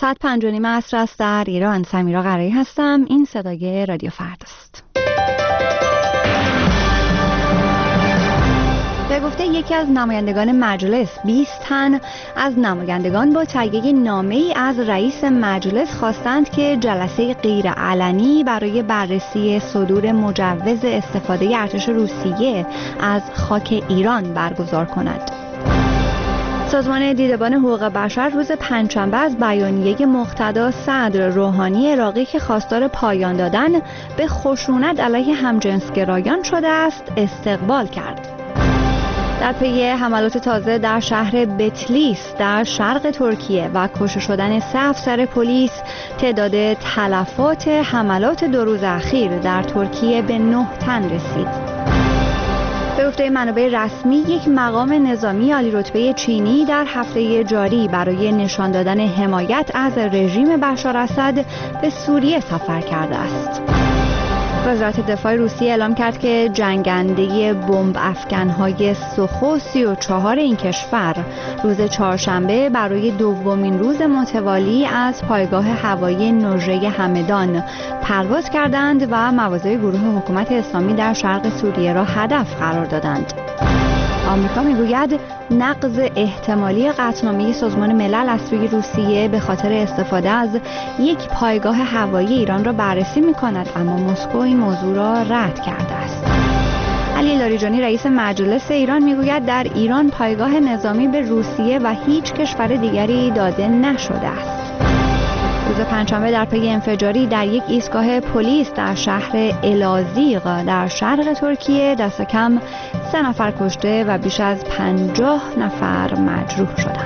ساعت 5:30 عصر است در ایران. سمیرا قرایی هستم. این صدای رادیو فرداست. به گفته یکی از نمایندگان مجلس 20 تن از نمایندگان با تهیه نامه‌ای از رئیس مجلس خواستند که جلسه غیرعلنی برای بررسی صدور مجوز استفاده ارتش روسیه از خاک ایران برگزار کند. سازمان دیدبان حقوق بشر روز پنجشنبه از بیانیه مقتدا صدر روحانی عراقی که خواستار پایان دادن به خشونت علیه همجنسگرایان شده است استقبال کرد. در پی حملات تازه در شهر بتلیس در شرق ترکیه و کشته شدن 3 افسر پلیس، تعداد تلفات حملات 2 روز اخیر در ترکیه به 9 تن رسید. به گفته منابع رسمی، یک مقام نظامی عالی‌رتبه چینی در هفته جاری برای نشان دادن حمایت از رژیم بشار اسد به سوریه سفر کرده است. وزارت دفاع روسیه اعلام کرد که جنگنده بمب افکن‌های سوخو 34 این کشور روز چهارشنبه برای دومین روز متوالی از پایگاه هوایی نوژه همدان پرواز کردند و مواضع گروه حکومت اسلامی در شرق سوریه را هدف قرار دادند. آمریکا میگوید نقض احتمالی قطعنامه سازمان ملل از سوی روسیه به خاطر استفاده از یک پایگاه هوایی ایران را بررسی می‌کند، اما مسکو این موضوع را رد کرده است. علی لاریجانی رئیس مجلس ایران میگوید در ایران پایگاه نظامی به روسیه و هیچ کشور دیگری داده نشده است. روز پنجشنبه در پی انفجاری در یک ایستگاه پلیس در شهر الازیق در شرق ترکیه دست کم 3 نفر کشته و بیش از 50 نفر مجروح شدند.